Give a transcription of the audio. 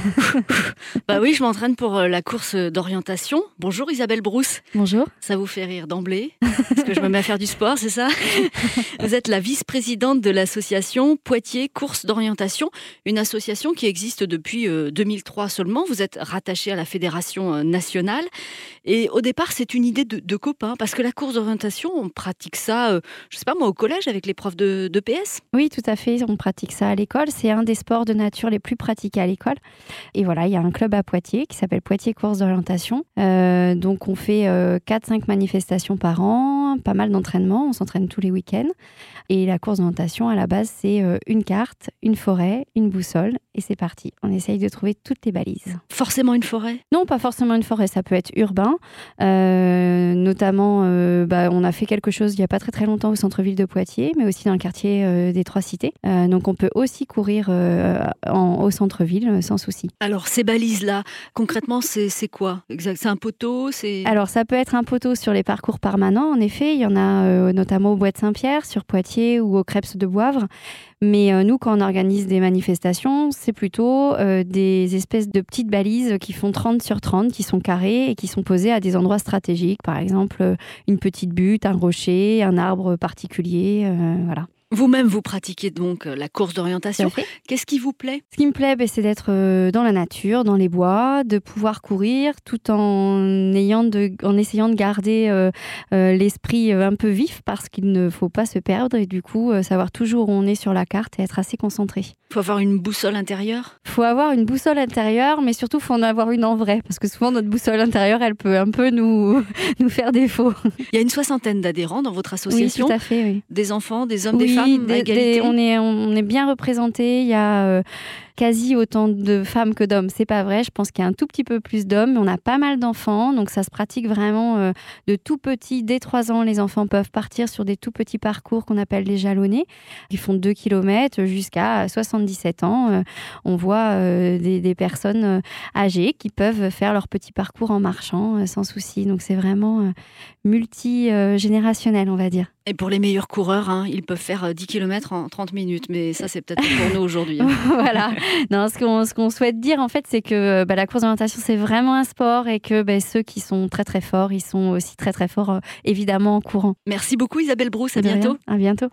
Bah oui, je m'entraîne pour la course d'orientation. Bonjour Isabelle Brousse. Bonjour. Ça vous fait rire d'emblée parce que je me mets à faire du sport, c'est ça? Vous êtes la vice-présidente de l'association Poitiers Course d'orientation, une association qui existe depuis 2003 seulement. Vous êtes rattachée à la fédération nationale et au départ, c'est une idée de copains parce que la course d'orientation, on pratique ça, je sais pas moi, au collège avec les profs de PS. Oui, tout à fait. On pratique ça à l'école. C'est un des sports de nature les plus pratiqués à l'école. Et voilà, il y a un club à Poitiers qui s'appelle Poitiers Course d'orientation. Donc, on fait 4-5 manifestations par an, pas mal d'entraînements. On s'entraîne tous les week-ends. Et la course d'orientation, à la base, c'est une carte, une forêt, une boussole. Et c'est parti. On essaye de trouver toutes les balises. Forcément une forêt? Non, pas forcément une forêt. Ça peut être urbain. Notamment, on a fait quelque chose il n'y a pas très très longtemps au centre-ville de Poitiers, mais aussi dans le quartier des Trois Cités. Donc, on peut aussi courir au centre-ville sans souci. Alors, ces balises-là, concrètement, c'est quoi? Exact. C'est un poteau? Alors, ça peut être un poteau sur les parcours permanents, en effet. Il y en a notamment au Bois de Saint-Pierre, sur Poitiers ou au Crêpes de Boivre. Mais nous, quand on organise des manifestations, c'est plutôt des espèces de petites balises qui font 30 sur 30, qui sont carrées et qui sont posées à des endroits stratégiques. Par exemple, une petite butte, un rocher, un arbre particulier, voilà. Vous-même, vous pratiquez donc la course d'orientation. Qu'est-ce qui vous plaît? Ce qui me plaît, c'est d'être dans la nature, dans les bois, de pouvoir courir tout en essayant de garder l'esprit un peu vif parce qu'il ne faut pas se perdre et du coup savoir toujours où on est sur la carte et être assez concentré. Il faut avoir une boussole intérieure? Il faut avoir une boussole intérieure, mais surtout il faut en avoir une en vrai parce que souvent notre boussole intérieure, elle peut un peu nous faire défaut. Il y a une 60aine d'adhérents dans votre association. Oui, tout à fait, oui. Des enfants, des hommes, des femmes, à égalité. On est bien représentés. Il y a quasi autant de femmes que d'hommes. C'est pas vrai. Je pense qu'il y a un tout petit peu plus d'hommes, mais on a pas mal d'enfants. Donc ça se pratique vraiment de tout petit. Dès 3 ans, les enfants peuvent partir sur des tout petits parcours qu'on appelle les jalonnés. Ils font 2 km jusqu'à 77 ans. On voit des personnes âgées qui peuvent faire leur petit parcours en marchant sans souci. Donc c'est vraiment multi-générationnel, on va dire. Et pour les meilleurs coureurs, ils peuvent faire 10 km en 30 minutes. Mais ça, c'est peut-être pour nous aujourd'hui. Voilà. Non, ce qu'on souhaite dire, en fait, c'est que la course d'orientation, c'est vraiment un sport et que ceux qui sont très, très forts, ils sont aussi très, très forts, évidemment, en courant. Merci beaucoup, Isabelle Brousse. À bientôt. À bientôt.